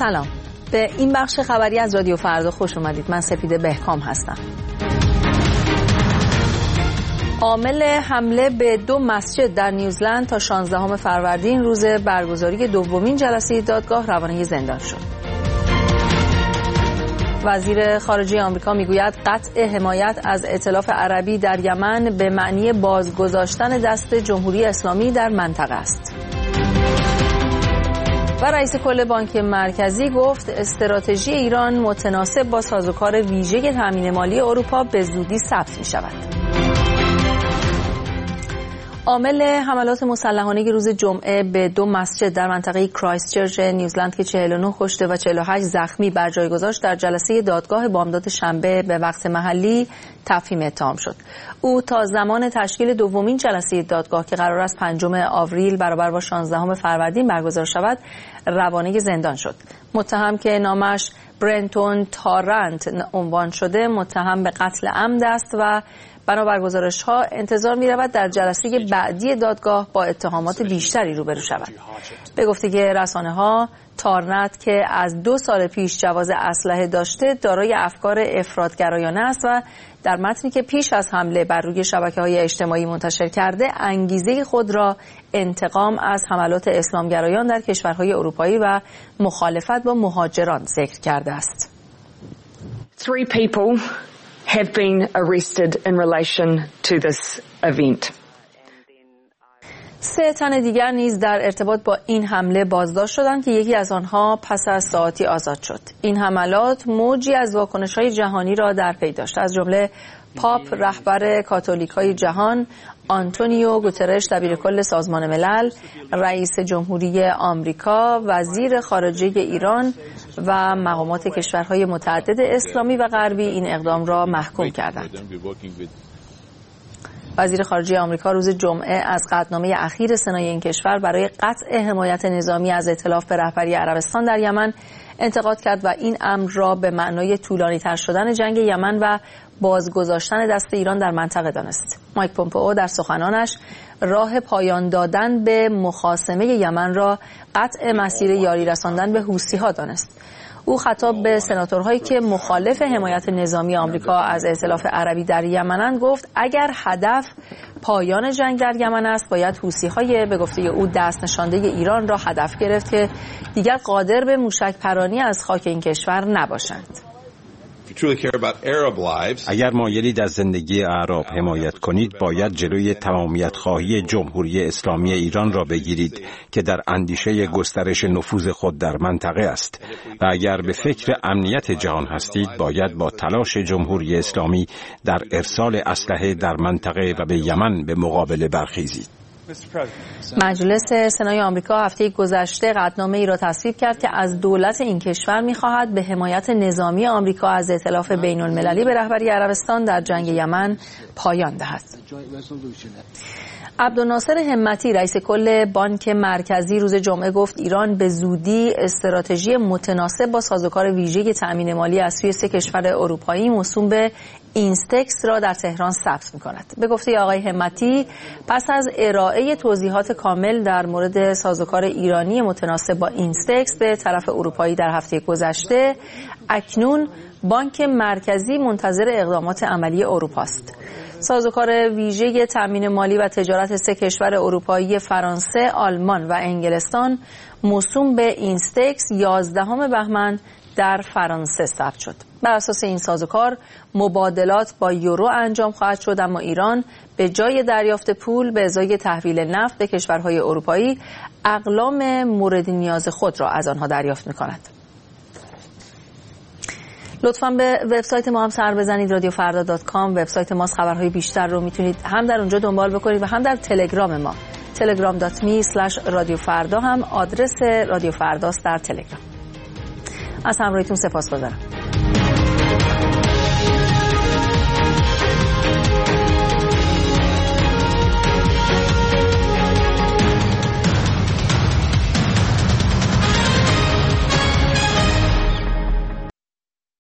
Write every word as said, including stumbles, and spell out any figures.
سلام، به این بخش خبری از رادیو فردا خوش اومدید. من سپیده بهکام هستم. عامل حمله به دو مسجد در نیوزلند تا شانزدهم فروردین روز برگزاری دومین جلسه دادگاه روانه زندان شد. وزیر خارجه آمریکا میگوید قطع حمایت از ائتلاف عربی در یمن به معنی بازگذاشتن دست جمهوری اسلامی در منطقه است. و رئیس کل بانک مرکزی گفت استراتژی ایران متناسب با سازوکار ویژه تامین مالی اروپا به زودی ثبت می شود. عامل حملات مسلحانه روز جمعه به دو مسجد در منطقه کرایستچرچ نیوزلند که چهل و نه کشته و چهل و هشت زخمی بر جای گذاشت در جلسه دادگاه بامداد شنبه به وقت محلی تفهیم اتهام شد. او تا زمان تشکیل دومین جلسه دادگاه که قرار است پنجم آوریل برابر با شانزدهم فروردین برگزار شود روانه زندان شد. متهم که نامش برنتون تارنت عنوان شده متهم به قتل عمد است و بنابر گزارش‌ها انتظار می‌رود در جلسه بعدی دادگاه با اتهامات بیشتری روبرو شود. به گفته رسانه‌ها تارنت که از دو سال پیش جواز اسلحه داشته دارای افکار افراط‌گرایانه است و در متنی که پیش از حمله بر روی شبکه‌های اجتماعی منتشر کرده انگیزه خود را انتقام از حملات اسلامگرایان در کشورهای اروپایی و مخالفت با مهاجران ذکر کرده است. Three people have been arrested in relation to this event. سه تن دیگر نیز در ارتباط با این حمله بازداشت شدند که یکی از آنها پس از ساعتی آزاد شد. این حملات موجی از واکنش‌های جهانی را در پی داشت، از جمله پاپ رهبر کاتولیک‌های جهان، آنتونیو گوترش دبیرکل سازمان ملل، رئیس جمهوری آمریکا، وزیر خارجه ایران و مقامات کشورهای متعدد اسلامی و غربی این اقدام را محکوم کردند. وزیر خارجه آمریکا روز جمعه از قطعنامه اخیر سنای این کشور برای قطع حمایت نظامی از ائتلاف به رهبری عربستان در یمن انتقاد کرد و این امر را به معنای طولانی‌تر شدن جنگ یمن و بازگذاشتن دست ایران در منطقه دانست. مایک پومپئو در سخنانش راه پایان دادن به مخاصمه یمن را قطع مسیر یاری رساندن به حوثی‌ها دانست. او خطاب به سناتورهایی که مخالف حمایت نظامی آمریکا از ائتلاف عربی در یمنند گفت اگر هدف پایان جنگ در یمن است باید حوثی‌های به گفته او دست نشانده ایران را هدف گرفت که دیگر قادر به موشک پرانی از خاک این کشور نباشند. اگر مایلید از زندگی اعراب حمایت کنید باید جلوی تمامیت خواهی جمهوری اسلامی ایران را بگیرید که در اندیشه گسترش نفوذ خود در منطقه است و اگر به فکر امنیت جهان هستید باید با تلاش جمهوری اسلامی در ارسال اسلحه در منطقه و به یمن به مقابله برخیزید. مجلس سنای آمریکا هفته گذشته قطعنامه ای را تصویب کرد که از دولت این کشور می‌خواهد به حمایت نظامی آمریکا از ائتلاف بین‌المللی به رهبری عربستان در جنگ یمن پایان دهد. عبدالناصر همتی رئیس کل بانک مرکزی روز جمعه گفت ایران به زودی استراتژی متناسب با سازوکار ویژه تأمین مالی از سوی سه کشور اروپایی موسوم به اینستکس را در تهران ثبت می‌کند. به گفته آقای همتی پس از ارائه توضیحات کامل در مورد سازوکار ایرانی متناسب با اینستکس به طرف اروپایی در هفته گذشته اکنون بانک مرکزی منتظر اقدامات عملی اروپا است. سازوکار ویژه تامین مالی و تجارت سه کشور اروپایی فرانسه، آلمان و انگلستان موسوم به اینستکس یازدهم بهمن در فرانسه ثبت شد. بر اساس این سازوکار مبادلات با یورو انجام خواهد شد، اما ایران به جای دریافت پول به ازای تحویل نفت به کشورهای اروپایی اقلام مورد نیاز خود را از آنها دریافت می‌کند. لطفاً به وبسایت ما هم سر بزنید رادیو فردا دات کام. وبسایت ماست، خبرهای بیشتر رو میتونید هم در اونجا دنبال بکنید و هم در تلگرام ما تلگرام دات می اسلش رادیو فردا هم آدرس رادیو فرداست در تلگرام. از همراهیتون سپاسگزارم.